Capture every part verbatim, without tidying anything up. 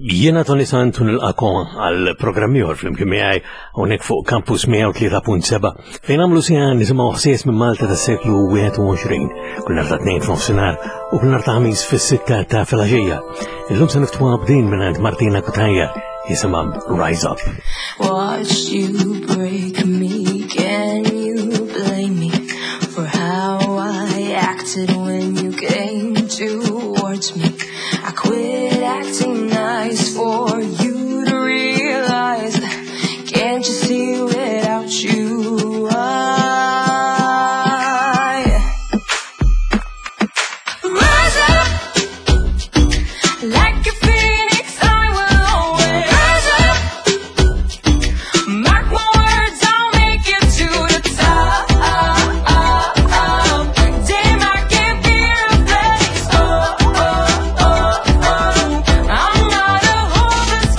Jiena Tony Santu nil-qakon għal-programmi għor fl-imkien miegħi hawnhekk fuq Campus mija u tlieta punt seba' fejn għamlu sijan nisimgħu ħsies minn Malta tas-seklu wieħed u għoxrin kull nhar ta' tnejn f'nofsinhar u kull nhar ta' ħamis fis-sitta ta' filgħaxija. Illum se niftħuha b'din mingħand Martina Kutajer jisimha Rise Up. Watched you break me, can you blame me for how I acted when you came towards me? I quit acting nice for you to realize. Can't you see without you I rise up like a phoenix. I will always rise up. Mark my words, I'll make it to the top. Damn, I can't be replaced. Oh, oh, oh, oh. I'm not a hopeless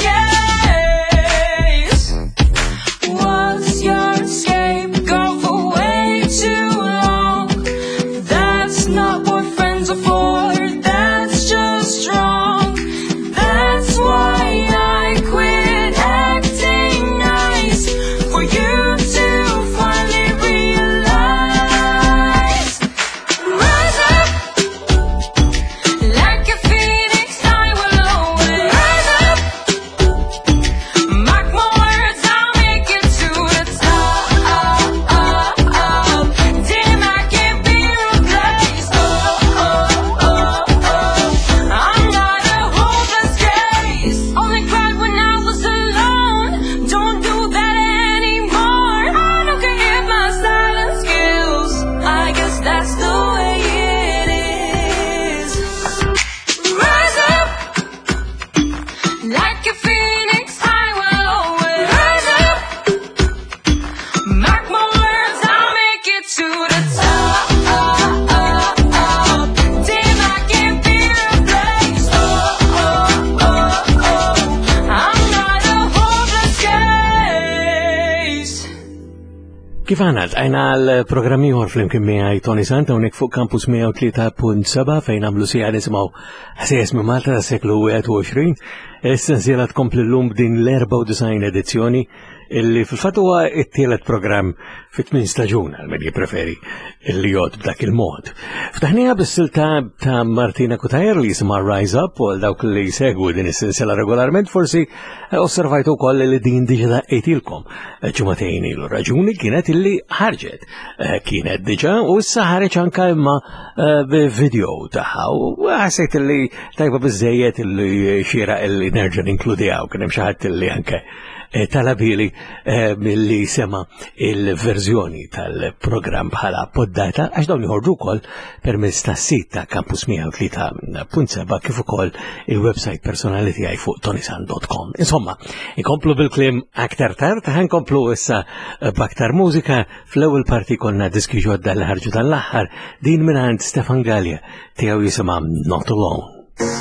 case. Was your scapegoat for way too long? That's not what friends are for. That's just wrong. That's why I quit acting nice for you to finally realize. Rise up like a phoenix. I will always rise up. Mark my words, I'll make it to the top. Damn, I can't be replaced. Oh, oh, oh, oh. I'm not a hopeless case. Only cried when I was alone. Don't do that anymore. I don't care if my silence kills. I guess that's the way it is. Rise up like a phoenix. I will always rise up. Mark my words, I'll make it to the top. Damn, I can't be replaced. Oh, oh, oh, oh. I'm not a hopeless case. Kif għanat, għajna għal-programmi għor fl-imkien miegħi Tony Santa hawnhekk fuq Campus mija u tlieta punt seba' fejn għamlu sija nisimgħu ħsies minn Malta tas-seklu wieħed u għoxrin. Essenzjela tkompli llum b'din l-erba' u disgħin edizzjoni illi fil-fatt huwa t-tielet programm fit-tmien staġun għal min jippreferi illi jgħod b'dak il-mod. Ftaħniha bis-silta ta' Martina Kutajer li jisimha Rise Up u għal dawk li jsegwu din is-silsila regolarment forsi osservajtu wkoll li din diġà daqqitilkom ġimagħtejn ilu. Raġuni kienet illi ħarġet kienet diġà u issa ħareġ anke imma video tagħha u ħassejt illi tajba biżżejjed illi xieraq illi nerġa' ninkludiha u kien hemm xi ħadd illi anke talabili milli sema il-verżjoni tal-programm bħala poddata għax dawn jħorġu wkoll permezz tas-sit ta' Campus mija u tlieta punt seba' kif ukoll il-website personali tiegħi fuq tonisan dot com. Insomma, inkomplu bil-kliem aktar tard, ħankomplu issa b'aktar mużika. Fl-ewwel parti konna diski ġodda li ħarġu tal-aħħar din mingħand Stefan Gallia tiegħu jisimha Not Alone.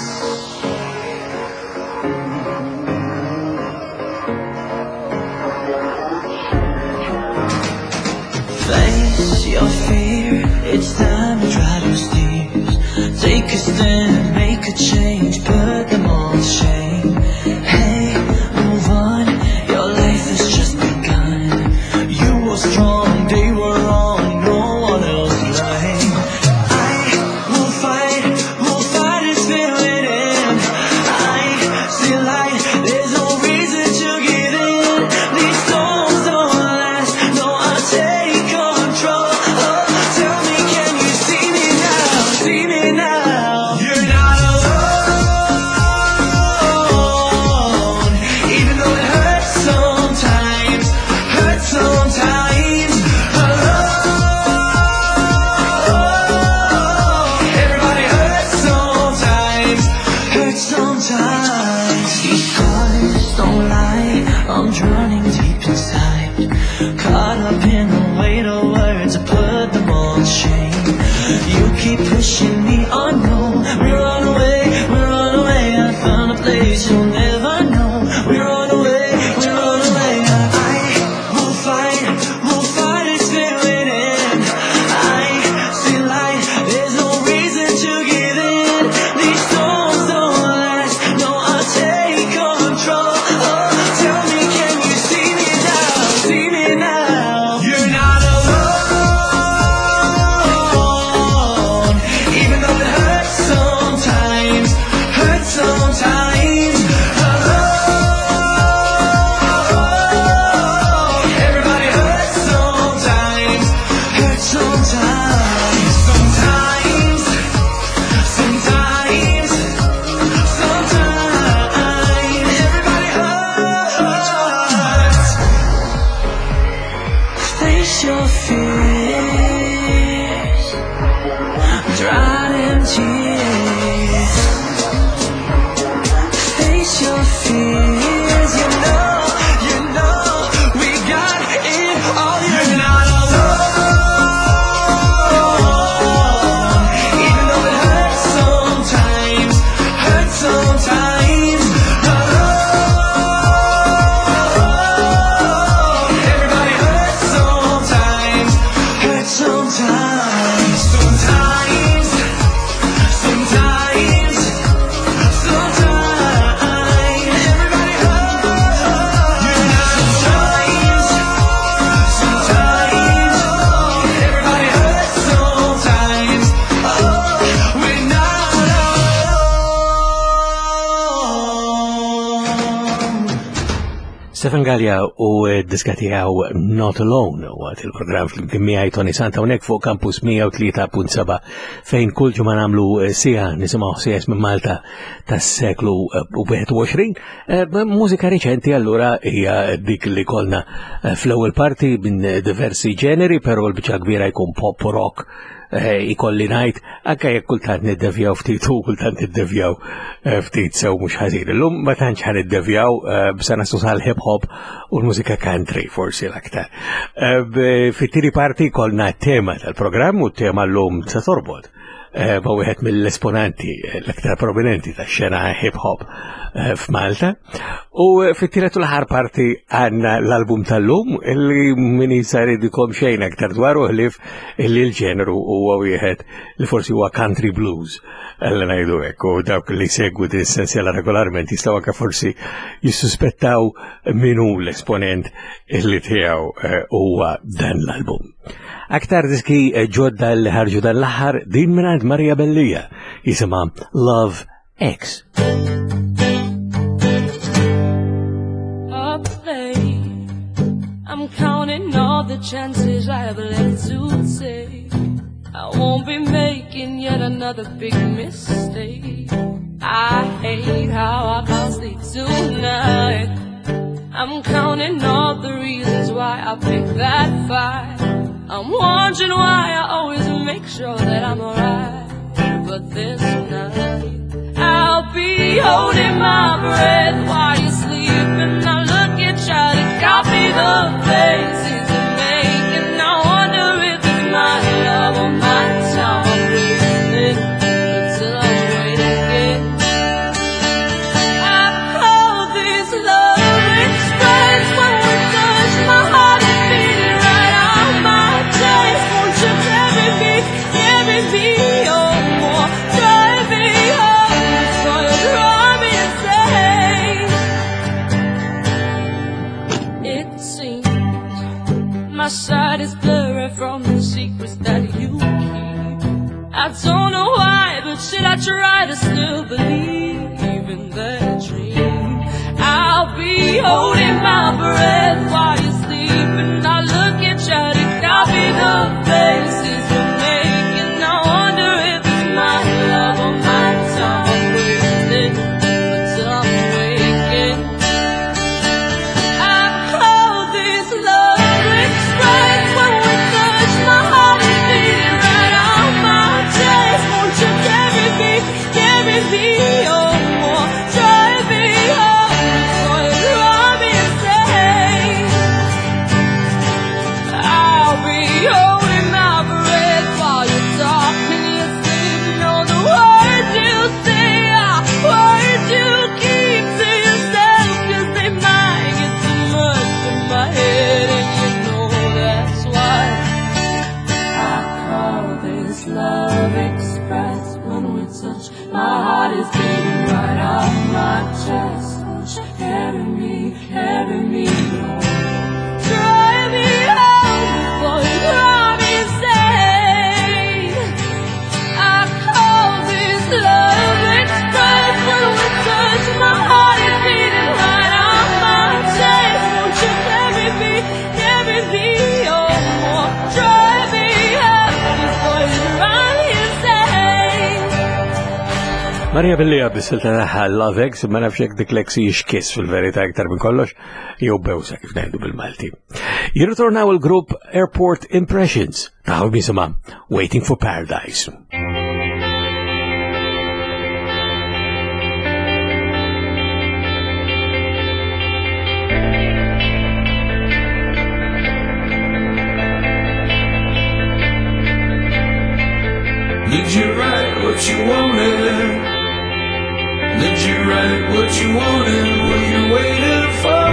Face your fear, it's time to try to steer. Take a stand, make a change, put them all to shame. Hey, move on, your life has just begun. You were strong, they were wrong, no one else to blame. I will fight, will fight this feeling in. I see light, there's no reason to give in. These storms don't last, no, I'll take control. Oh, tell me, can you see me now? See me now. You're not alone, even though it hurts sometimes, hurts sometimes. Alone, everybody hurts sometimes, hurts sometimes. These scars don't lie, I'm drowning deep inside, caught up in the weight of words, I put them all to shame. You keep pushing me on, no, we run away, we run away. I found a place you'll never know. We run away, we run away. I will fight, will fight this feeling in. I see light, there's no reason to give in. These storms don't last, no, I'll take Stefan Gallia u d-diska tiegħu Not Alone waqt il-programm fl-imkien miegħi Tony Santa hawnhekk fuq Campus mija u tlieta punt seba' fejn kull ġimgħa nagħmlu sija nisimgħu siegħes minn Malta tas-seklu wieħed u għoxrin. Mużika reċenti allura hija dik li kollna fl-ewwel parti minn diversi ġeneri, però l-biċċa kbira jkun pop rock ikolli ngħid anke jekk kultant niddevjaw ftit u kultant niddevjaw ftit sew mhux ħażin. Illum ma tantx ħan niddevjaw b'sa naslu sal-hip hop u l-mużika country forsi l-aktar. Fit-tieni parti kollna t-tema tal-programm u t-tema llum se torbod ma' wieħed mill-esponanti l-aktar prominenti tax-xena hip hop f'Malta. U fit-tielet u l-aħħar parti għandna l-album tal-lum illi min jisar jdikom xejn aktar dwaru ħlief illi l-ġeneru huwa wieħed li forsi huwa country blues għalla ngħidu hekk u dawk li segwu din essenzjala regolarment jistgħu anke forsi jissuspettaw min hu l-esponent illi tiegħu huwa dan l-album. Aktar diski ġodda li ħarġu dan l-aħħar din mingħand Maria Bellija jisimha Love X. I'm counting all the chances I have left to take. I won't be making yet another big mistake. I hate how I can't sleep tonight. I'm counting all the reasons why I picked that fight. I'm wondering why I always make sure that I'm alright. But this night I'll be holding my breath while you're sleeping. I look at you to copy the faces you make, and I wonder if it's my love or my time I'm wasting until I wait again. I call this love express. When we touch, my heart is beating right out my chest. Won't you carry me, carry me on more, drive me home before you drive me insane. It seems my sight is blurry from the secrets that you keep. I don't know why, but should I try to still believe in that dream? I'll be holding my breath while you're sleeping. I look at you to copy the faces you make, and I wonder if it's my love or my time I'm wasting until I'm waking. I call this love express. When we touch, my heart is beating right out my chest. Won't you carry me, carry me on more, drive me home before you drive me insane. I'll be holding my breath while you're talking, you're sleeping on the words you say, ah, words you keep to yourself, 'cause they might get too much in my head, and you know that's why I call this love express. When we touch, my heart is beating right out my chest. Won't you carry me, carry me on, drive me home before you drive me insane. I call this love express. When we touch, my heart is beating right out my chest. Won't you carry me, carry me on more, drive me home before you drive me insane. Maria Bellija bis-silta tagħha Love X ma nafx hekk dik Lexi xkiss fil-verità iktar minn kollox jew bewsa kif ngħidu bil-Malti. Jirritornaw il-grupp Airport Impressions taħu bisimha Waiting for Paradise. Did you write what you wanted? Did you write what you wanted? What you waited for?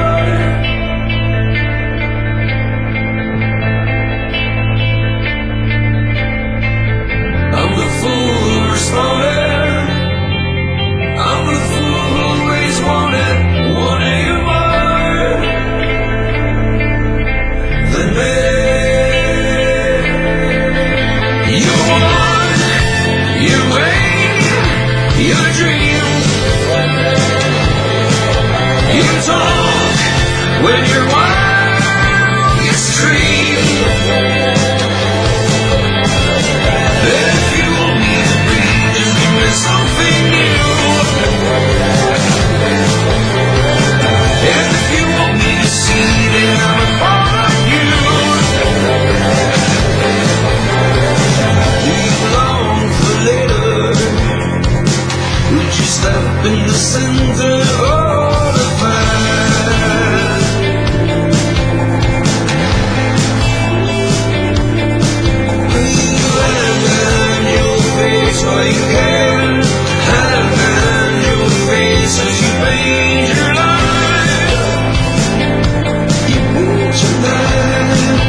I'm the fool who responded. I'm the fool who always wanted, wanted you more than me. You want, you wait, your dreams. You talk when you're wild, you scream. And if you want me to breathe, then give me something new. And if you want me to see, then I'm a part of you. Do you long for later? Would you step in the center of the fight? Please hand in your face while you can. Hand in your face as you paint your life. You move tonight.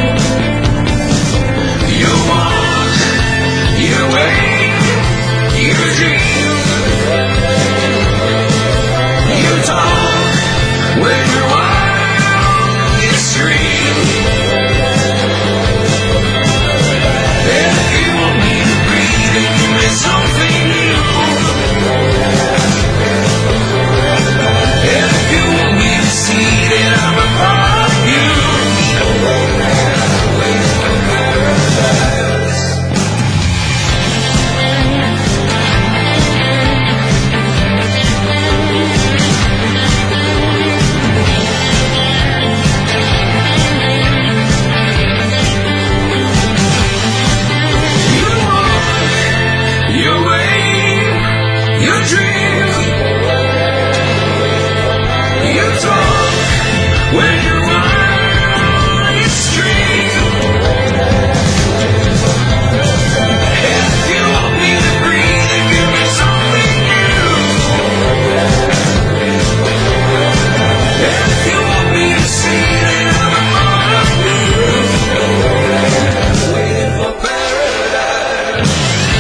You walk, you wait, you dream. You talk when you're wild, you scream. And if you want me to breathe, then give me something new. And if you want me to see, then I'm a part of you. Waiting for paradise. You walk, you wait, you dream. You talk when you're wild, you scream. And if you want me to breathe, then give me something new. And if you want me to see, then I'm a part of you. Waiting for paradise.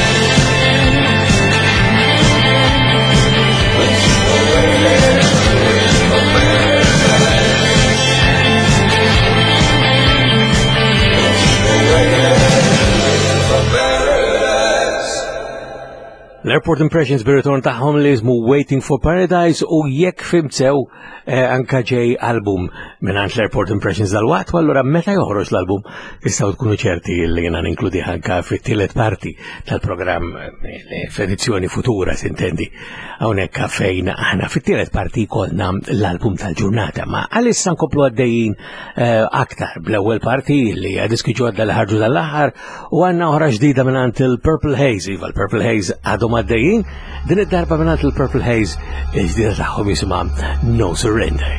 Waiting for paradise. Waiting for paradise. L-Airport Impressions bir-ritorn tagħhom li jismu Waiting for Paradise u jekk fimt sew eh, anka ġej album mingħand l-Airport Impressions dal-waqt, u allura meta joħroġ l-album tistgħu tkunu ċerti li jiena ninkludi anka fit-tielet parti tal-programm eh, f'edizzjoni futura sintendi hawnhekk fejn aħna fit-tielet parti jkollna l-album tal-ġurnata, ma għalissa nkomplu għaddejjin eh, aktar bl-ewwel parti li diski ġodda li ħarġu dal-aħħar u għandna oħra ġdida mingħand il-Purple Haze, iva l-Purple Haze għadhom għaddejjin, din id-darba mingħand il-Purple Haze il-ġdida tagħhom jisimha No Surrender.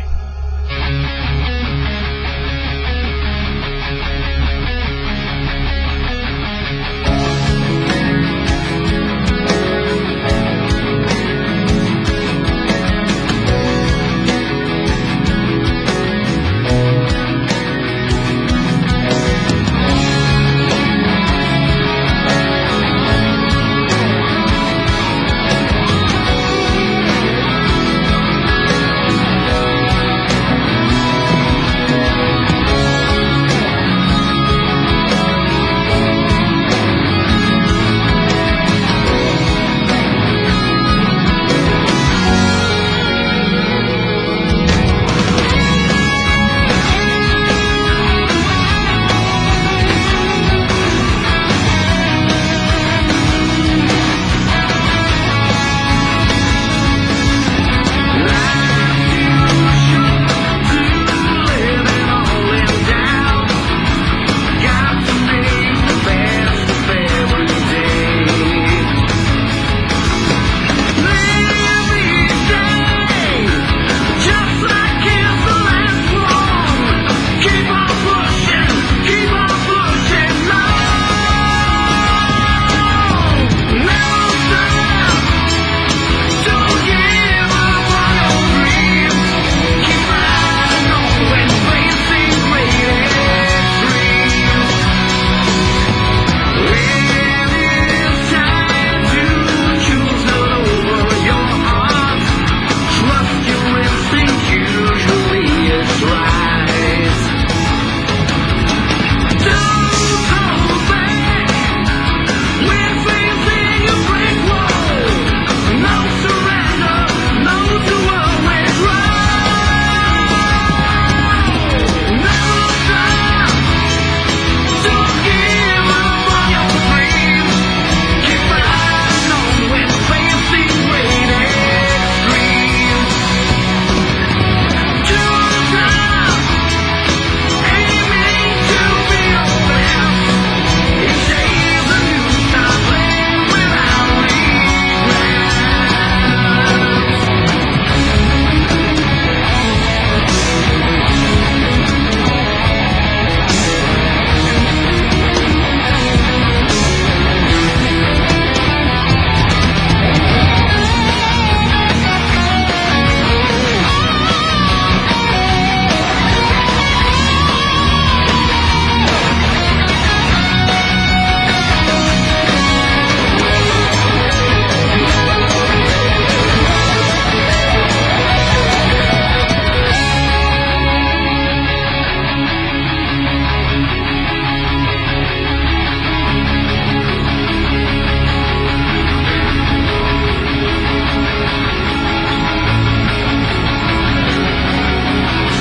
Thank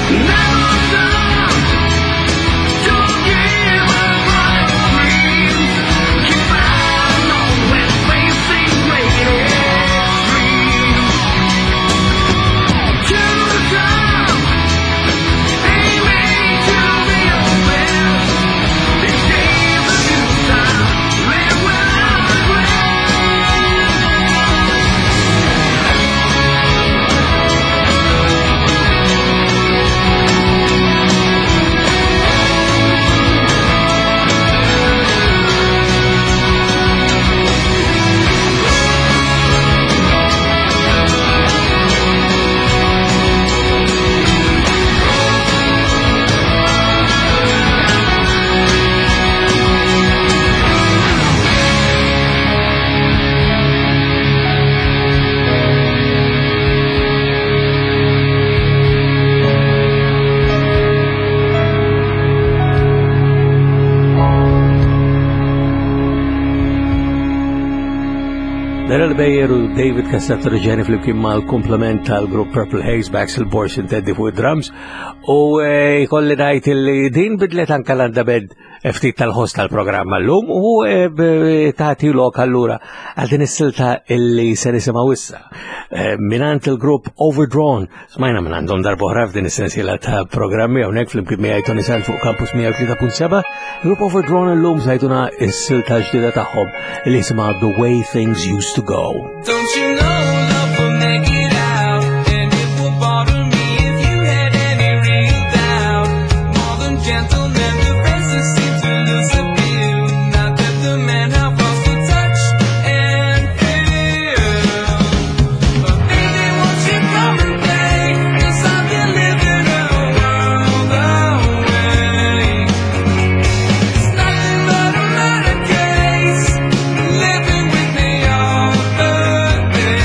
Daryl Bayer u David Cassata Reġeni fl-imkien mal-komplement tal-grupp Purple Haze, Baxel Borch inteddi fuq drums u jkolli ngħid li din bidlet anke l-andament ftit tal-ħost tal-programma llum u tagħti lok allura għal din is-silta illi se nisimgħu issa. Minant il-grupp Overdrawn, smajna minn għandhom darba oħra f'din is-sensiela ta' programmi hawnhekk fl-imkien miegħi Tony Sant fuq Campus mija u tlieta punt seba', il-grupp Overdrawn illum żgħiduna s-silta ġdida tagħhom li jisimha The Way Things Used to Go. Don't you know love will make it out, and it will bother me if you had any real doubt. More than gentlemen, the faces seem to lose appeal. Not that the men have lost the touch and feel. But baby, won't you come and play? 'Cause I've been living a world away. It's nothing but a murder case, living with me all the day.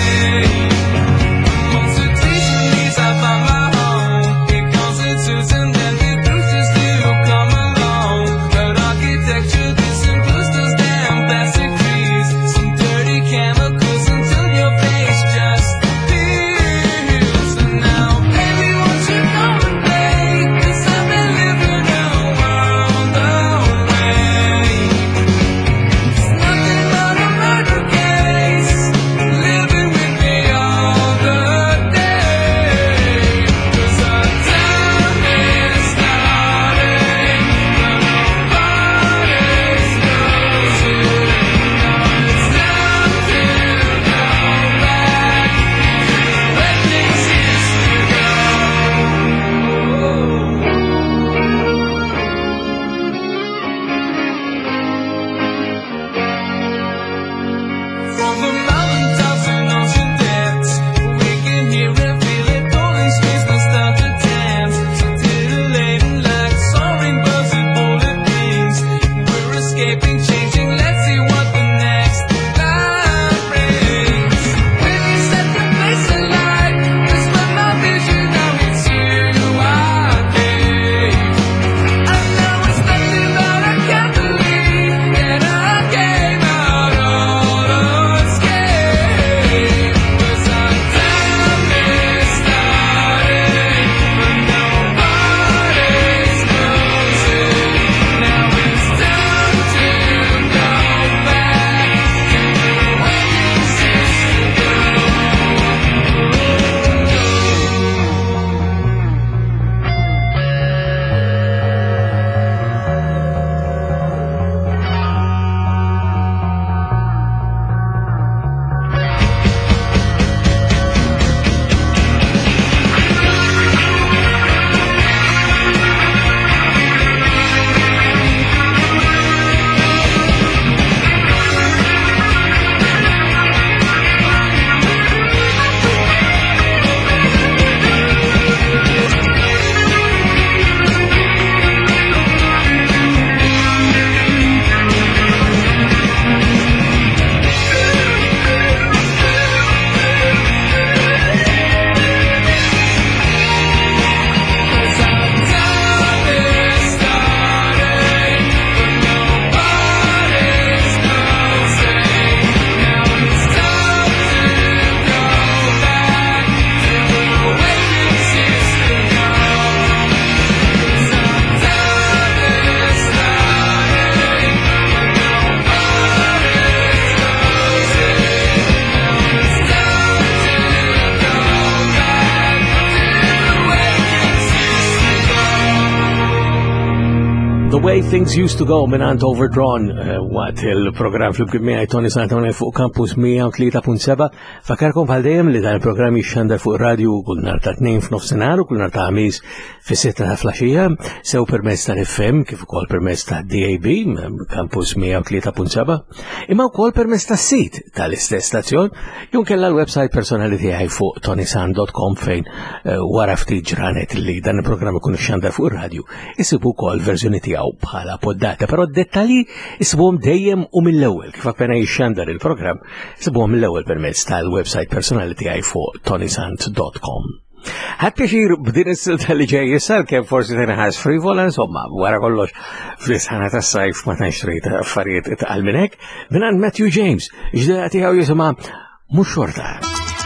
The Way Things Used to Go minant Overdrawn waqt il-program fl-bkib miegħi Tony Santone fuq Campus mija u tlieta punt seba'. Fakarkom bħal dejjem li dan il-programm jixxandar fuq radio kull nhar ta' tnejn f'nofsinhar u kull nhar ta' ħamis fis-sitta ta' flaxija, sew permezz tal-F M kif ukoll permezz ta' D A B Campus mija u tlieta punt seba', imma wkoll permezz tas-sit tal-istess stazzjon jew kellha l-website personali tiegħi fuq tonysan dot com fejn wara ftit ġranet li dan il-programm ikun ixxandar fuq ir-radio isibu wkoll verżjoni tiegħu bħala poddata, però d-dettalji isibuhom dejjem u mill-ewwel kif appena jixxandar il-programm isibuhom mill-ewwel permezz tal-website personali tiegħi fuq tonysant dot com. Ħadd pjaċir b'din is-silta li ġej issa kemm forsi tinħass frivola, insomma, wara kollox fl-isħana tas-sajf ma tantx trid affarijiet itqal minn hekk, mingħand Matthew James, ġdejja tiegħu jisimha Mhux Xorta.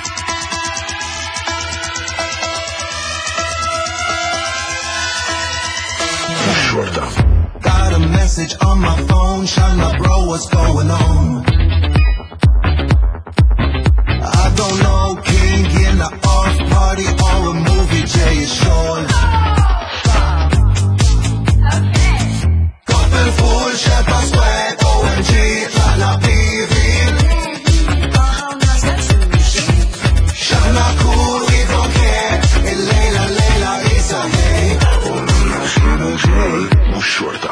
Got a message on my phone, Shana bro, what's going on? I don't know, king in the off party or a movie, Jay is short. Koppel full, Shepard swag, O M G, Lana P V. Shana cool, we don't care, and Layla, Layla is a hey. Oh no, no, Shana J, Mhux Xorta.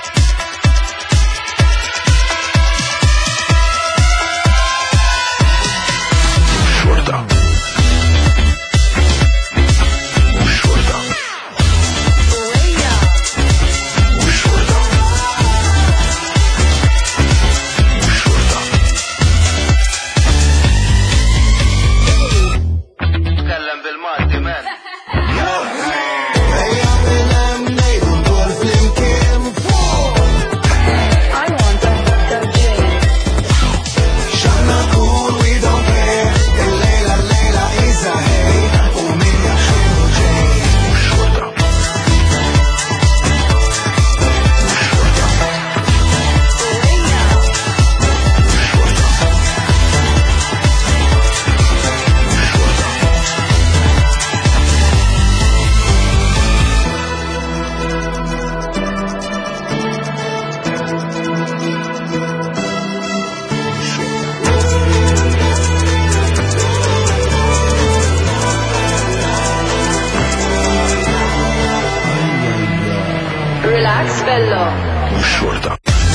Relax, bello. Mhux Xorta.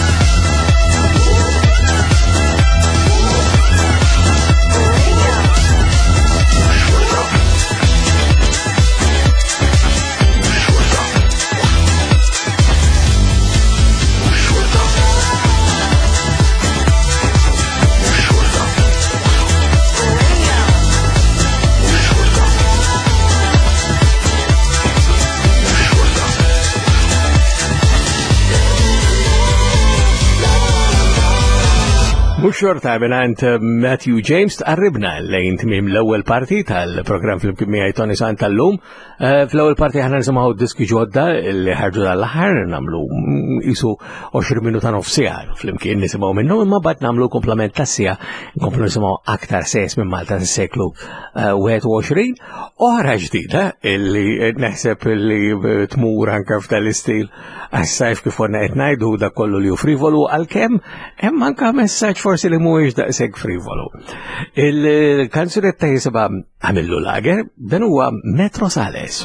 Mhux Xorta minant Matthew James tqarribna lejn tmiem l-ewwel parti tal-programm fl-imkien miegħi Tony Sant tal-lum. Fl-ewwel parti aħna nisimgħu diski ġodda li ħarġu tal-aħħar nagħmlu isu għoxrin minuta nofsija fl-imkien nisimgħu minnhom, imma bad nagħmlu komplement tas-sija nkomplu nisimgħu aktar sejs minn Malta tas-seklu wieħed u għoxrin. Oħra ġdida illi naħseb li tmur anke f'tal-istil għas-sajf kif konna qed ngħidu dak kollu li hu frivolu għalkemm hemm anke messaġġ forsi li mhuwiex daqshekk frivolu. Il-kanzunetta jisimha Għamillu Lager, dan huwa Metro Sales.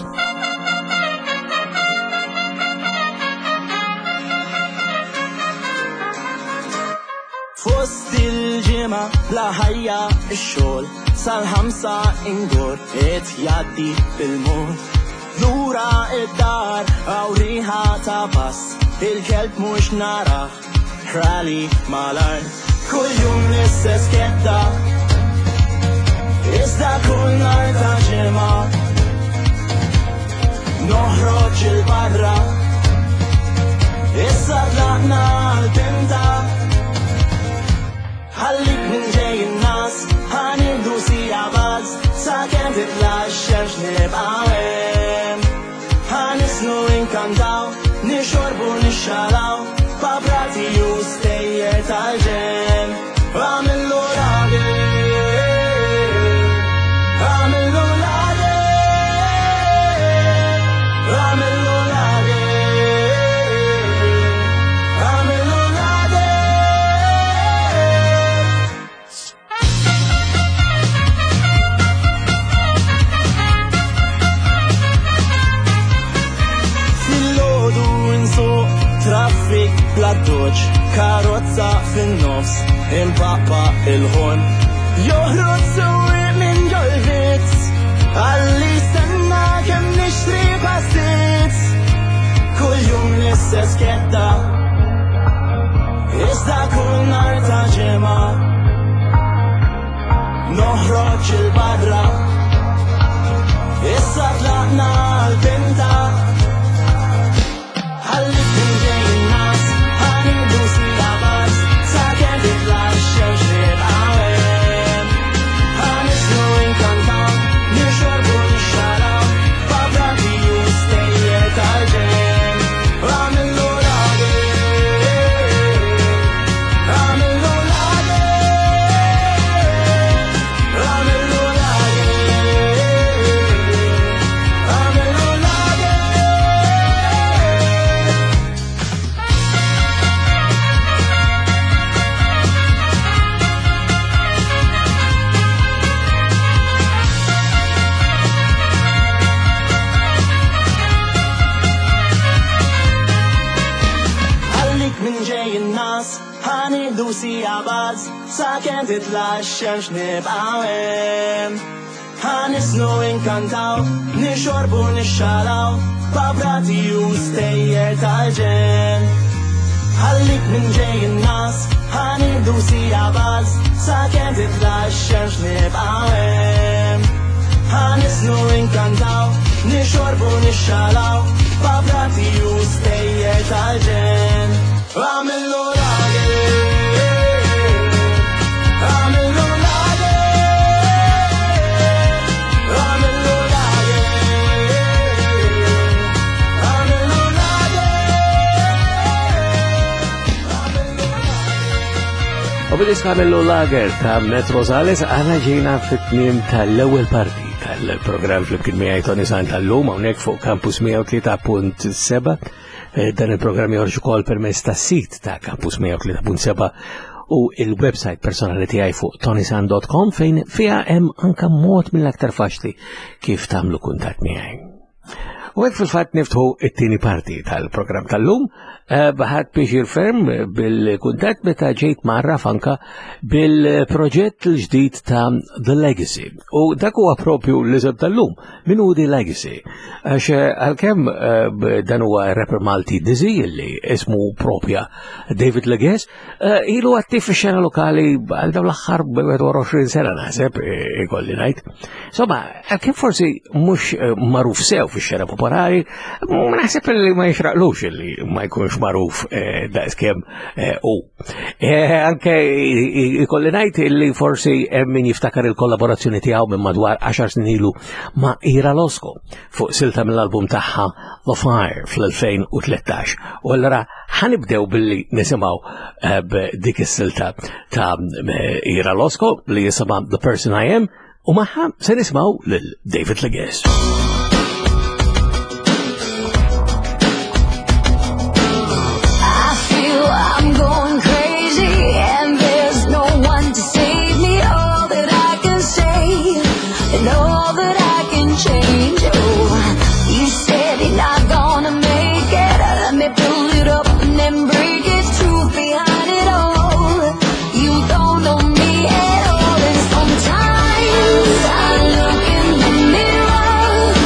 Fost il-ġimgħa bla ħajja x-xogħol sal-ħamsa ingur qed jgħaddi bil-mod. Lura id-dar għaw riħa ta' bass, il-kelb mhux naraħ, rally mal-art. Kull jum l-istess ketta, iżda kull nar ta' ġimgħa noħroġ il-barra, issa tlaqna għal-tinta. Ħallik minn ġej in-nas, ħanildu sija bazz, sakemm titla' x-xemx nibqa' hemm. Ħanisnu inkantaw, nixorbu nixxalaw, pabrati u stejjer tal-ġen. Għamillu lager, għamillu lager, għamillu lager. joġ karozza fin-nofs impaqpa il-ħon joħroġ sewi minn Golvitz għalli stenna kemm nixtri passit kull jum l-istess kedda iżda kull nar ta' ġimgħa noħroġ il-barra issa tlaqna l-binta ħalli tinġej in-nas ħanidu silabas sakemm titla' x-xemx nibqgħu ħanislu inkantaw nixorbu nixxaraw b'abbrati u stejjer tal-ġen għamillu Sijabaz, sakemm titla' x-xemx nibqgħu hemm. Ħanisnu inkantaw, nixorbu nixxalaw, b'abbrati u stejjer tal-ġen. Ħallik minn ġej in-nas, ħanidu sijabaz, sakemm titla' x-xemx nibqgħu hemm. Ħanisnu inkantaw, nixorbu nixxalaw, b'abbrati u stejjer tal-ġen. Għamillu U bil-iskamellu lager ta' Metro Sales għana ġejna fit-tmiem tal-ewwel parti tal-programm fl-imkien miegħi Tony Sant tal-lum hawnhekk fuq Campus mija u tlieta punt seba'. Dan il-programm jorġ ukoll permezz tas-sit ta' Campus mija u tlieta punt seba' u il-website personali tiegħi fuq tonysant dot com fejn fiha hemm anke mod mill-aktar faċli kif tagħmlu kuntatt miegħi. U għed fil-fat niftħu it-tini parti tal-program tal-lum, baħat biex ferm bil-kuntat meta ġejt marraf anka bil-proġett l-ġdid ta' The Legacy. U dak huwa propju l-iżeb tal-lum, min hu The Legacy. Għax għal-kem dan huwa rapper Malti Dizzy li ismu propja David Legacy, ilu għattif fi-xena lokali għal daw l-axħar b-għoxrin sena naħseb, ikolli najt. Insomma, għal-kem forsi mux maruf sew fi-xena popolari, ma naħseb li ma jixraqlux li ma jkunx maruf da' iskem u. Anke ikolli najt li forsi min jiftakar il-kollaborazzjoni tiegħu minn madwar għaxar snin ilu ma' Ira Losko fuq silta mill-album tagħha The Fire fl-elfejn u tlettax. U allura ħanibdew billi nisimgħu b'dik is-silta ta' Ira Losko li jisimha The Person I Am u magħha se nisimgħu lil David Legacy. I'm going crazy and there's no one to save me. All that I can say and all that I can change. Oh, you said you're not gonna make it. Let me build it up and then break it. Truth behind it all. You don't know me at all. And sometimes I look in the mirror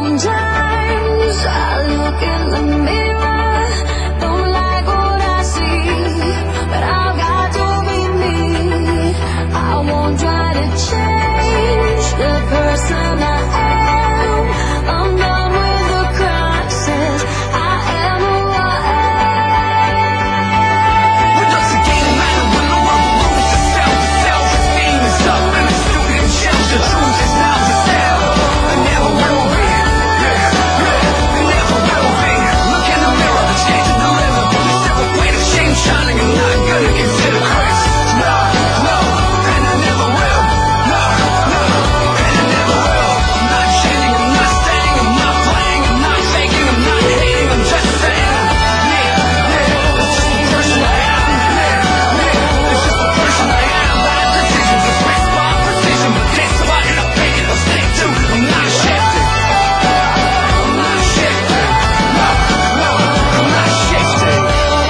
Sometimes I look in the mirror, don't like what I see, but I've got to be me. I won't try to change the person I am. I'm done with the crowd says I am who I am. We're just a game man with no one lose yourself. The self-esteem is up and it's stupid and shells. The truth is not for sale. I never will be. Yeah, yeah, I never will be. Look in the mirror, the change in the liver. The silver weight of shame shining. I'm not gonna consider Christ. No, no, and I never will. No, no, and I never will. I'm not changing, I'm not staying, I'm not playing, I'm not faking, I'm not hating, I'm just saying. Yeah, yeah, it's just the person I am. Yeah, yeah, it's just the person I am. Bad decisions, it's risk, spot, precision, but this is what I'm making, I'll stick to. I'm not shifting. I'm not shifting. No, no, I'm not shifting.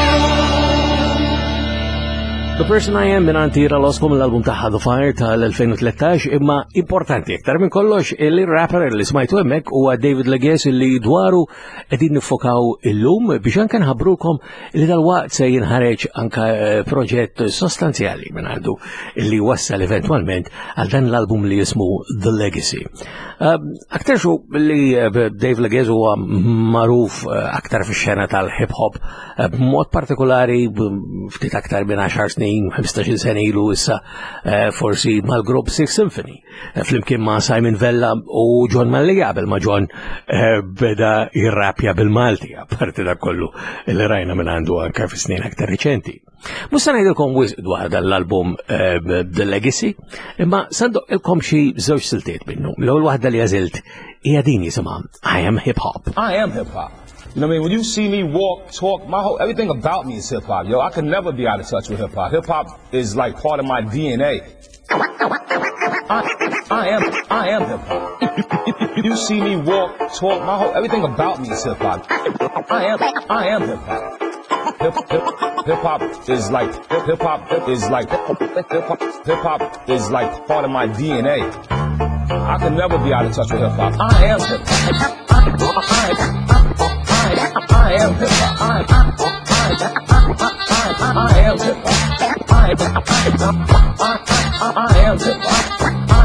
The Person I Am minn tira l-oskom l-album taħħa The Fire tal-twenty thirteen, imma importanti iktar minn kollox il-rapper li smajtu hemmhekk huwa David Leguez li dwaru qegħdin nifokaw illum biex anke nħabbrukom li dalwaqt se jinħareġ anke eh, proġett sostanzjali minn għandu li wassal eventwalment għal dan l-album li jismu The Legacy. Uh, aktar xu li uh, Dave Leguez huwa magħruf uh, aktar fix-xena tal-hip hop uh, b'mod partikolari b- ftit aktar minn għaxar snin, ħamstajn sena ilu issa uh, forsi mal-grupp Six Symphony uh, flimkien ma' Simon Vella u John Malli qabel ma' John uh, beda jirrapja bil-Malti apparti da kollu li rajna minn għandu anke fis-snin aktar riċenti. Musta ngħidilkom wisq dwar dal-album uh, The Legacy, imma sandoqilkom xi żewġ siltiet minnu. L-ewwel waħda li għażilt hija din jisimha I Am Hip Hop. I am hip hop. You know what I mean? When you see me walk, talk, my whole everything about me is hip hop. Yo, I can never be out of touch with hip hop. Hip hop is like part of my D N A. I, I am, I am hip hop. You see me walk, talk, my whole everything about me is hip hop. I am, I am hip hop. Hip hip hip hop is like hip hip hop is like hip hop hip hop is like part of my D N A. I can never be out of touch with hip hop. I am hip hop. I am hip hop. I I am hip hop. I I am hip hop.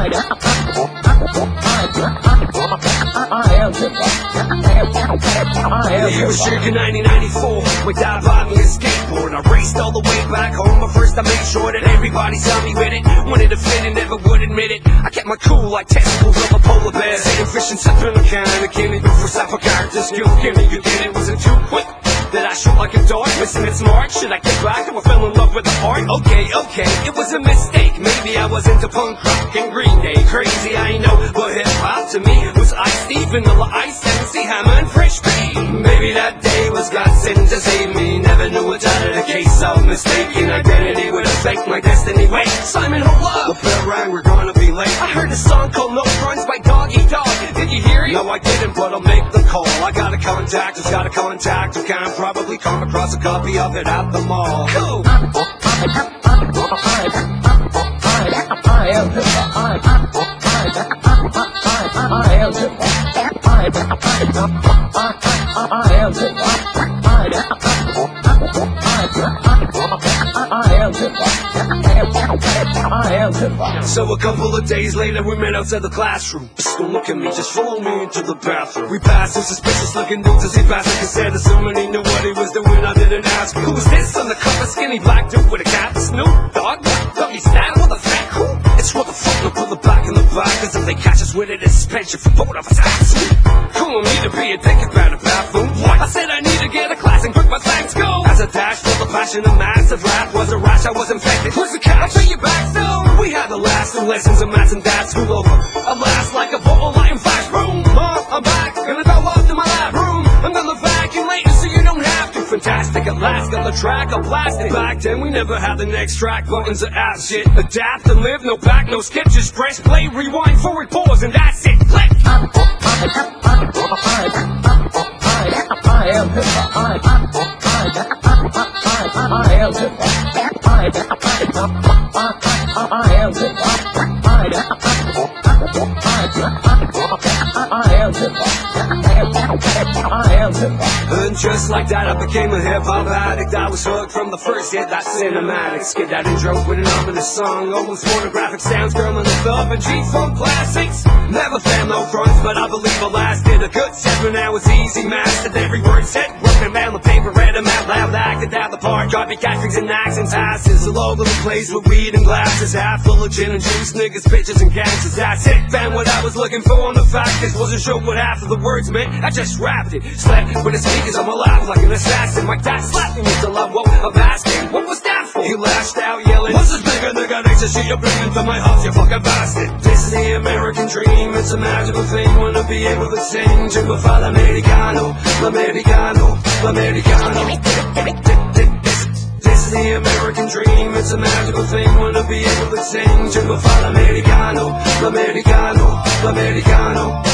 I am hip hop. The year was circa nineteen ninety-four. My dad bought me a skateboard. I raced all the way back home, but first I made sure that everybody saw me with it. Wanted to fit and never would admit it. I kept my cool like testicles of a polar bear. Sitting fish and sipping a can of candy before Sapphire character skill. Give me, you get it, wasn't too quick. That I shoot like a dog, missing it smart. Should I get back or fell in love with the art? Okay, okay, it was a mistake. Maybe I was into punk rock and Green Day. Crazy, I know, but hip hop to me was Ice-T, Vanilla Ice, M C Hammer, and Fresh Pea. Maybe that day was God sent to save me. Never knew which out of the case of mistaken identity would affect my destiny. Wait, Simon, hold up. The bell rang, we're gonna be late. I heard a song called No Fronts by Doggy Dog. Did you hear it? No, I didn't, but I'll make the call. I got a contact, who's got a contact who can probably come across a copy of it at the mall. Cool. I am hip hop. I I am hip hop. I I am hip hop. I am hip hop. I am hip hop. So a couple of days later we met outside the classroom. Just don't look at me, just follow me into the bathroom. We passed some suspicious looking dudes as he passed like I said, assuming he knew what he was doing. I didn't ask him. Who was this on the cover? Skinny black dude with a cap? Snoop Dogg? Doggy Style? What the fuck? Who? It's what the fuck? We'll pull it back in the back, cause if they catch us with it, it's suspension for both of us. Calling me to be a dick about a bathroom. What? I said I need to get a class and quick my thanks go. As a dash full of passion, a massive laugh was a rash. I was infected. Where's the cash? I'll pay you back still. We had the last two lessons of maths and dad's school over. Alas, like a ball, I am fast room. Mom, I'm back, gonna go up to my lab room. I'm gonna vacuum later so you don't have to. Fantastic, at last got the track, I'm blasted. Back then we never had the next track buttons or app shit. Adapt and live, no back, no skip. Just press play, rewind, forward, pause, and that's it. Click. I am hip hop. I I am hip hop. I I am hip hop. I I am hip hop. I am hip hop. And just like that, I became a hip-hop addict. I was hooked from the first hit, that cinematic skit, that intro with an ominous song, almost pornographic sounds, girl in the thumb and G-funk classics. Never found no fronts, but I believe I lasted a good seven hours easy, mastered every word said, working down the paper, read them out loud, acted out the part, copycat tricks and accents, asses all over the place with weed and glasses, half full of gin and juice, niggas, bitches and gangsters. That's it, found what I was looking for on the factors, wasn't sure what half of the words meant, I just rapped it, slept with the speakers on my lap like an assassin. My dad slapped me with the love, what I'm asking, what was that for? He lashed out yelling, what's this bigger nigga next to see you bringing to my house, you fucking bastard. This is the American dream, it's a magical thing, wanna be able to sing to a father americano, l'americano, l'americano. This is the American dream, it's a magical thing, wanna be able to sing to a father americano, l'americano, l'americano.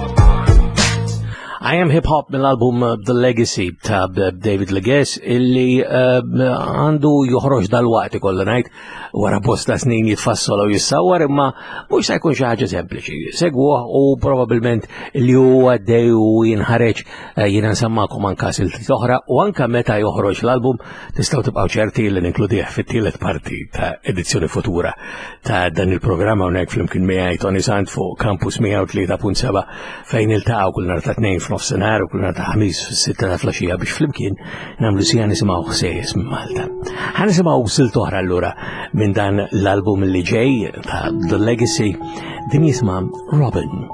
I am hip hop mill-album uh, The Legacy ta' David Leges illi għandu uh, joħroġ dal-waqt ikolla ngħid wara bosta snin jitfassol u jissawwar imma mhux se jkun xi ħaġa sempliċi. Segwuh u probabbilment li huwa għaddej u jinħareġ uh, jiena nsemmakom anke siltiet oħra u anke meta joħroġ l-album tistgħu tibqgħu ċerti li ninkludih fit-tielet parti ta' edizzjoni futura ta' dan il-programm hawnhekk flimkien miegħi Tony Sant fuq Campus mija u tlieta punt seba' fejn iltaqgħu kull nhar ta' tnejn f'nofsinhar u kull nhar ta' ħamis fis-sitta ta' flaxija biex flimkien nagħmlu sija nisimgħu ħsejjes minn Malta. Ħa nisimgħu silt oħra allura minn dan l-album li ġej ta' The Legacy din jisma' Robin.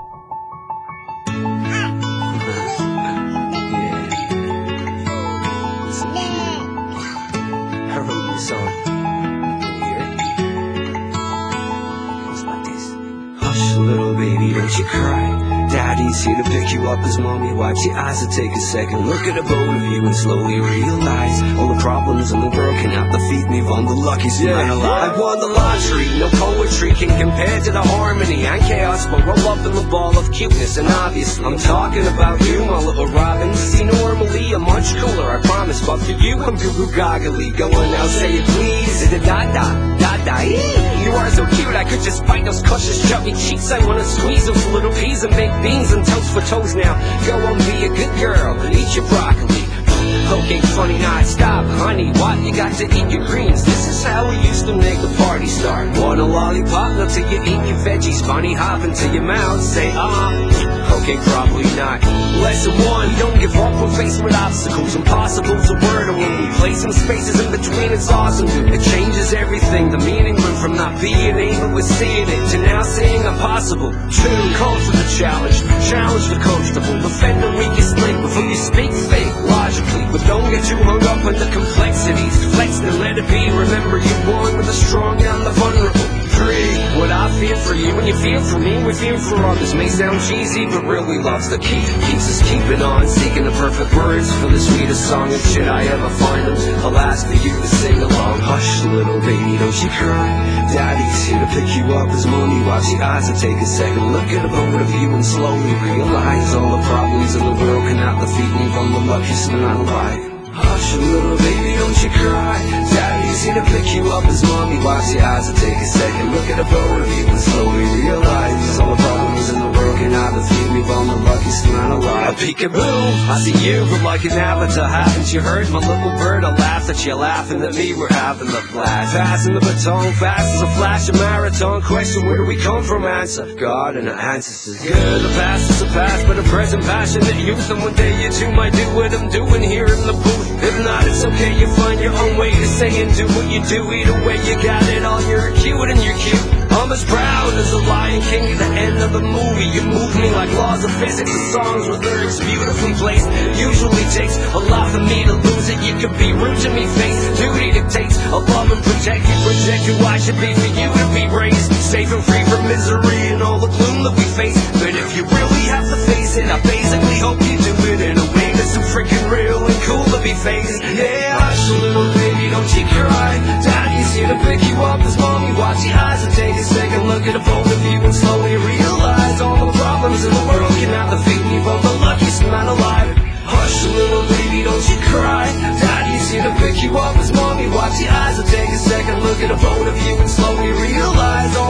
Little baby, don't you cry. Daddy's here to pick you up as mommy wipes your eyes to take a second look at the both of you and slowly realize all the problems in the world cannot defeat me. I'm the luckiest man alive. I won the lottery, no poetry can compare to the harmony and chaos, but roll up in the ball of cuteness and obvious. I'm talking about you, my little Robin. See, normally I'm much cooler, I promise, but for you I'm goo goo goggly. Go on now, say it please. Da da da da. You are so cute, I could just bite those cautious chubby cheeks. I wanna squeeze those little peas and make beans and toast for toes now. Go on, be a good girl and eat your broccoli. Okay, funny, not stop, honey, what? You got to eat your greens. This is how we used to make the party start. Want a lollipop? Look till you eat your veggies. Bunny hop into your mouth, say ah. Okay, probably not. Lesson one, don't give up when faced with obstacles. Impossible's a word, and when we place some spaces in between, it's awesome, dude. It changes everything. The meaning went from not being able to seeing it to now seeing impossible. Two, call for the challenge, challenge the comfortable. Defend the weakest link before you speak fake logically. But don't get too hung up on the complexities. Flex and let it be. Remember, you're born with the strong and the vulnerable. Three, what I feel for you and you feel for me, we feel for others. May sound cheesy, but really love's the key. Keeps us keeping on, seeking the perfect words for the sweetest song and shit I ever find them. I'll ask for you to sing along. Hush, little baby, don't you cry. Daddy's here to pick you up as mommy wipes your eyes and take a second look at the both of you and slowly realize all the problems in the world cannot defeat me. I'm the luckiest man alive. Hush, little baby, don't you cry. Daddy's here to pick you up as mommy wipes your eyes and take a second look at the both of you and slowly realize all the problems in the world cannot defeat me. I'm the luckiest man alive. A peekaboo, I see you, but like an avatar. Haven't you heard my little bird? I laughed at you, laughing at me. We're having the blast. Passing the baton, fast as a flash, a marathon. Question, where do we come from? Answer, God, and the answer is good. The past is the past, but the present passionate youth. And one day you too might do what I'm doing here in the booth. If not, it's okay, you find your own way to say and do what you do. Either way, you got it all, you're cute and you're cute. I'm as proud as the Lion King at the end of the movie. You move me like laws of physics. The songs with lyrics beautifully placed. Usually takes a lot for me to lose it. You could be rude to me, face duty dictates. I'll love and protect you, project who I should be for you to be raised. Safe and free from misery and all the gloom that we face. But if you really have to face it, I basically hope you do it in a way that's so freaking real and cool to be faced. Yeah, hush, little baby, don't you cry. Daddy's here to pick you up as mommy watch your eyes and take a second look at the both of you and slowly realize all the problems in the world cannot defeat me. I'm the luckiest man alive. Hush, little baby, don't you cry. Daddy's here to pick you up as mommy watch your eyes and take a second look at the both of you and slowly realize all the problems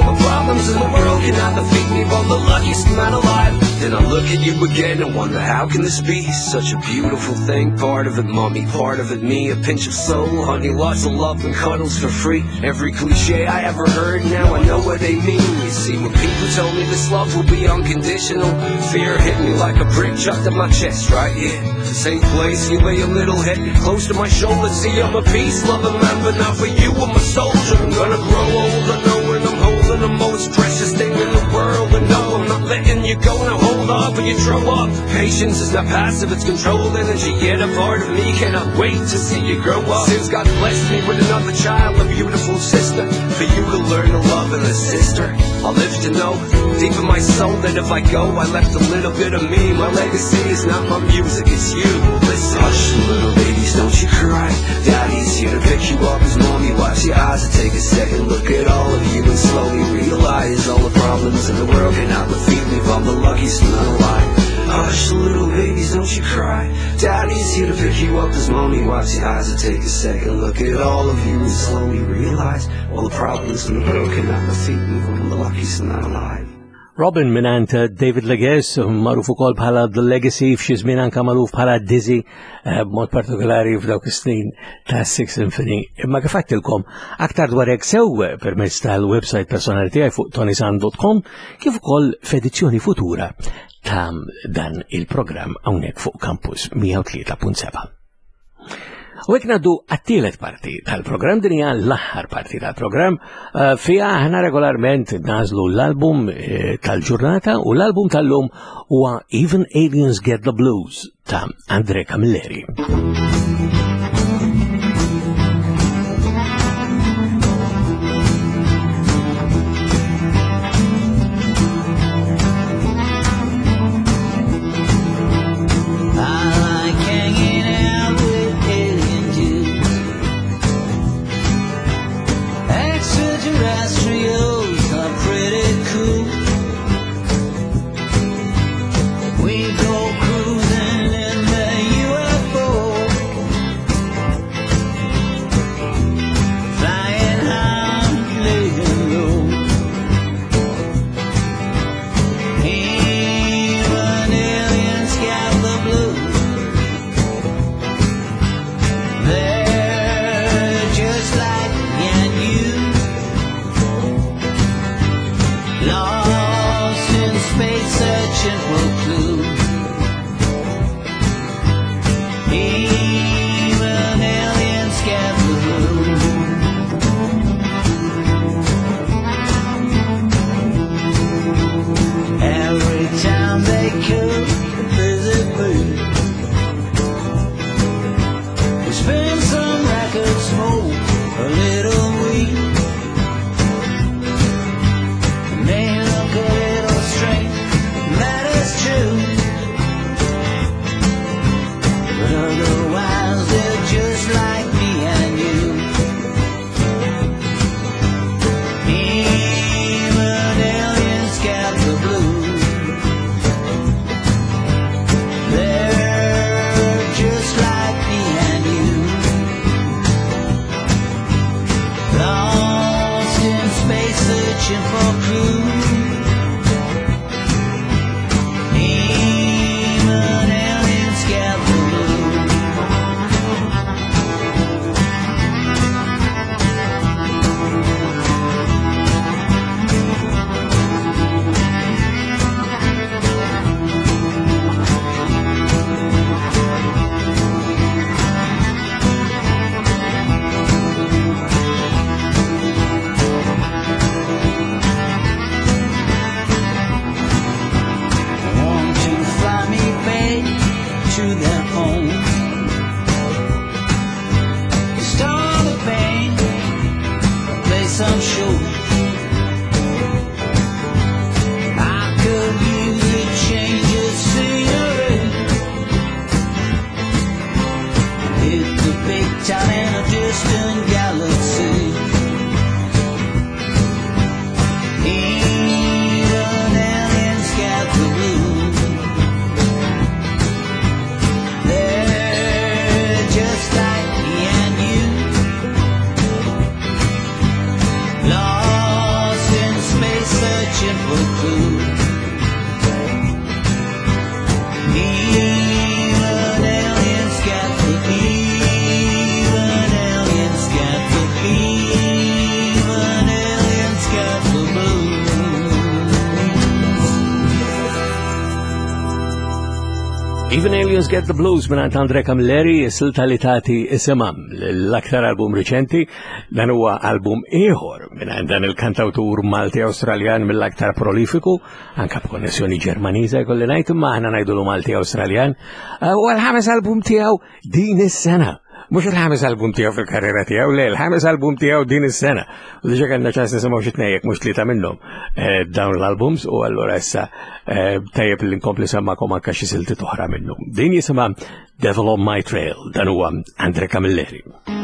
problems in the world cannot defeat me. I'm the luckiest man alive. Then I look at you again and wonder, how can this be? Such a beautiful thing, part of it mommy, part of it me. A pinch of soul, honey, lots of love and cuddles for free. Every cliche I ever heard, now I know what they mean. You see, when people told me this love will be unconditional, fear hit me like a brick chucked at my chest, right here. The same place you lay a little head close to my shoulder. See, I'm a peace loving man, but not for you, I'm a soldier. I'm gonna grow old, I know when I'm holding the most precious thing in the world. And no, I'm not letting you go, now hold off when you throw up. Patience is not passive, it's controlled energy. Yet a part of me cannot wait to see you grow up. Since God blessed me with another child, a beautiful sister, for you to learn to love and assist her. I'll live to know, deep in my soul, that if I go, I left a little bit of me. My legacy is not my music, it's you. Listen, hush, little ladies, don't you cry. Daddy's here to pick you up as mommy. Watch your eyes and take a second look at all of you and slowly realize all the problems in the world cannot defeat me. I'm the luckiest man alive. Hush, little babies, don't you cry. Daddy's here to pick you up as mommy. Watch your eyes and take a second look at all of you and slowly realize all the problems in the world cannot defeat me. I'm the luckiest man alive. Robin minant David Leges, maruf ukoll bħala The Legacy, f'xi żmien anke magħruf bħala Dizzy, b'mod partikolari f'dawk is-snin ta' Six Symphony. Imma kif għattilkom aktar dwar hekk sew permezz tal-website personali tiegħi fuq tonisan dot com, kif ukoll f'edizzjoni futura ta' dan il-programm hawnhekk fuq Campus mija u tlieta punt seba'. U hekk ngħaddu għat-tielet parti tal-programm, din hija l-aħħar parti tal-programm, fiha aħna regolarment nażlu l-album tal-ġurnata u l-album tal-lum huwa Even Aliens Get the Blues ta' Andre Camilleri. searching for clues. Even Aliens Get the Blues minant Andre Camilleri, silta li tagħti isimha l-aktar album riċenti, dan huwa album ieħor minant dan il-kantawtur Malti Awstraljan mill-aktar prolifiku, anke b'konnessjoni Ġermaniża jkolli ngħid, imma aħna ngħidulu Malti Awstraljan, u l-ħames album tiegħu din is-sena. Mux il-ħames album tiegħu fil-karriera tiegħu, le, il-ħames album tiegħu din is-sena. U diġà kellna ċans nisimgħu xi tnejjek mhux tlieta minnhom dawn l-albums u allura issa tajjeb li nkompli semmakom anke xi silti oħra minnhom. Din jisimha Devil on My Trail, dan huwa Andre Camilleri.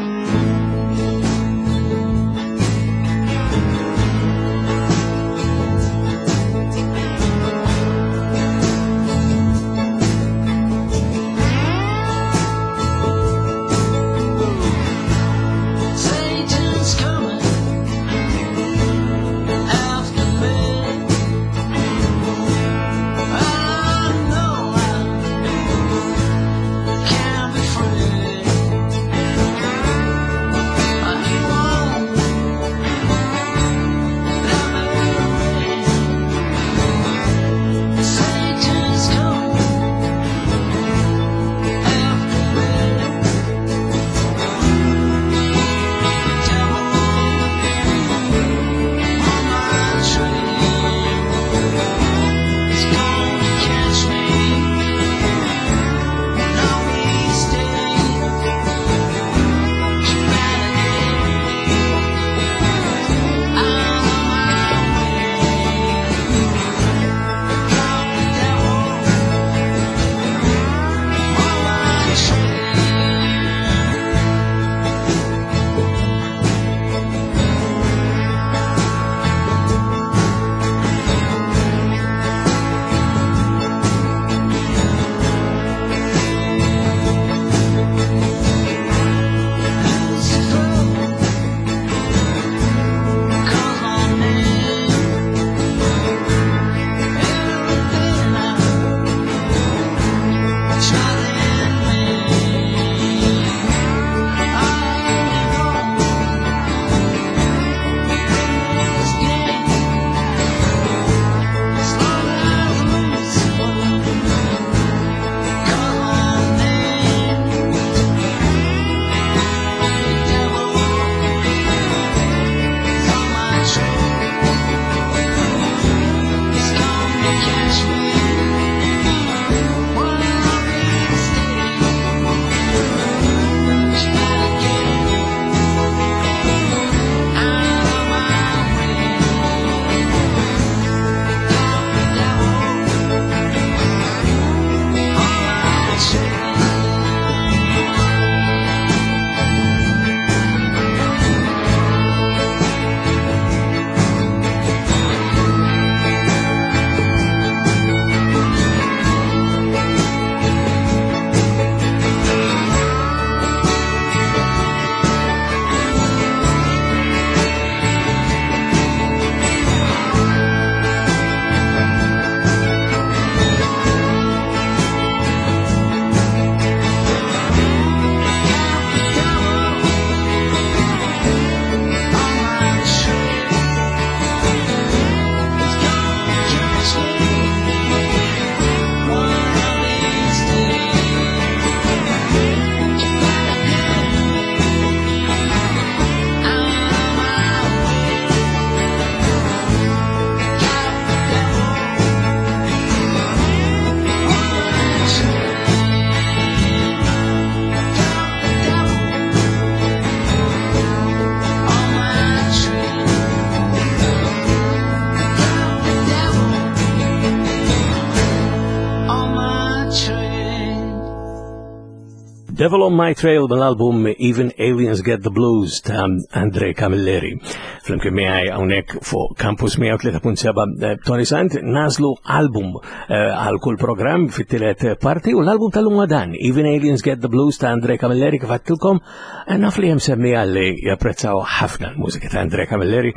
Devil on My Trail mill-album Even Aliens Get the Blues ta' Andre Camilleri. Flimkien miegħi hawnhekk fuq Campus mija u tlieta punt seba' Tony Sant nażlu album għal kull programm fit-tielet parti u l-album tal-lum dan Even Aliens Get the Blues ta' Andre Camilleri kif għattilkom naf li hemm semmija li japprezzaw ħafna l-mużika ta' Andre Camilleri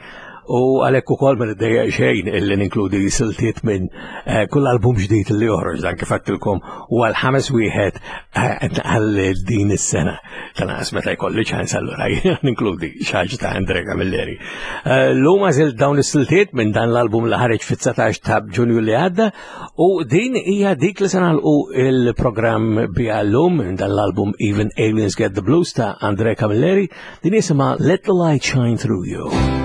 u għalhekk ukoll ma niddejja xejn illi ninkludi siltiet minn kull album ġdid li joħroġ dan kif għattilkom u għal ħames wieħed għal din is-sena. Tanqas meta jkolli ċans allura ninkludi xi ħaġa ta' Andrea Camilleri. Llum għażil dawn is-siltiet minn dan l-album li ħareġ fit-tsatax ta' Ġunju li għadda u din hija dik li se nagħlqu il-programm biha llum minn dan l-album Even Aliens Get the Blues ta' Andrea Camilleri. Din isimha Let the Light Shine Through You.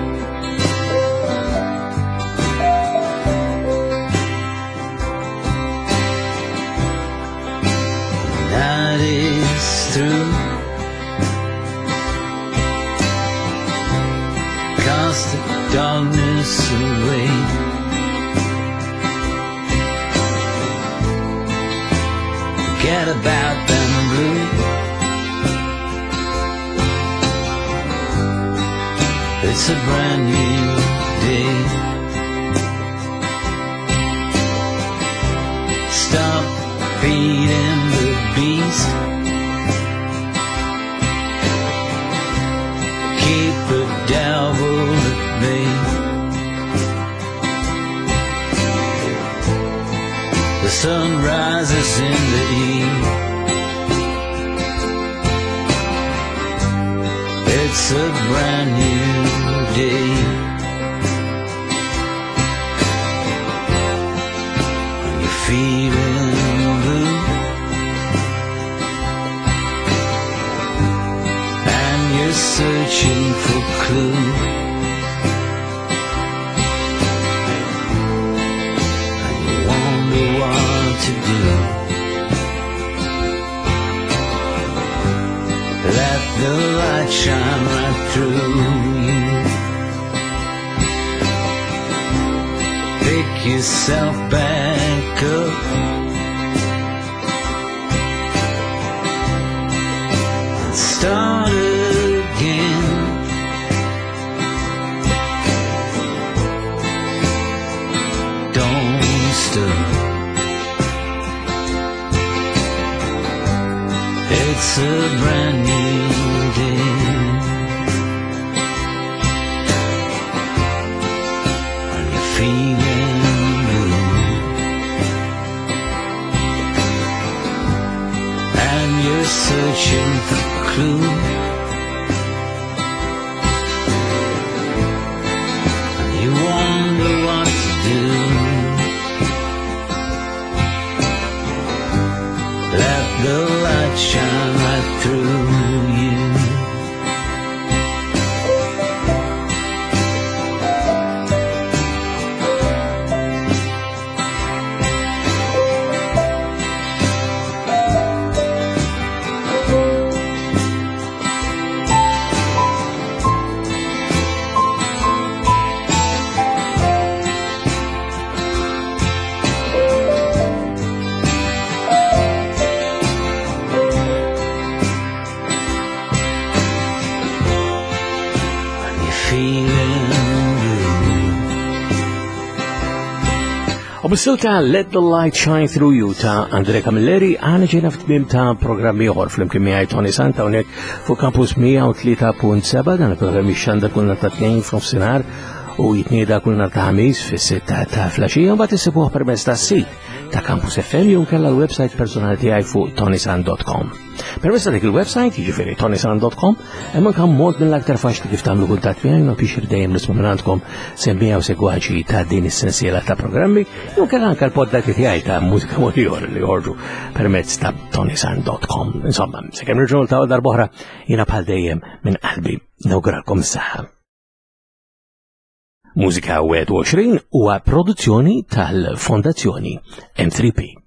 Night is through, cast the darkness away. Forget about them blue. It's a brand new day. Stop feeding the beast. Keep the devil at bay. The sun rises in the east. It's a brand new day. When you're feeling blue and you're searching for clue, and you wonder what to do, let the light shine right through you. Pick yourself back up. And start again. Don't stop. It's a brand new day. When you're feeling blue and you're searching for clue, and you wonder what to do, let the light shine right through you. U bis-silta Let the Light Shine Through You ta' Andrea Camilleri għana ġejna f'tmiem ta' programmi ieħor fl-imkien miegħi Tony Santa hawnhekk fuq Campus mija u tlieta punt seba' dan il-programm ixxandar kull nhar ta' tnejn f'nofsinhar u jitnieda kull nhar ta' ħamis fis-sitta ta' filgħaxija u mbagħad issibuh permezz tas-sit ta' Campus F M jew nkella l-website personali tiegħi fuq tonysan dot com. Permezz dik il-website jiġifieri tonysan dot com hemm anke mod mill-aktar faċli kif tagħmlu kuntatt miegħi ma biex dejjem nisma' minn għandkom semmija u segwaċi ta' din is-sensiela ta' programmi jew kellha anke l-poddati tiegħi ta' mużika modjor li joħorġu permezz ta' tonysan dot com. Insomma, sakemm nirġgħu ta' darb'oħra jiena bħal dejjem minn qalbi nawguralkom is-saħħa. Mużika għeduġin huwa produzzjoni tal-Fondazzjoni M three P.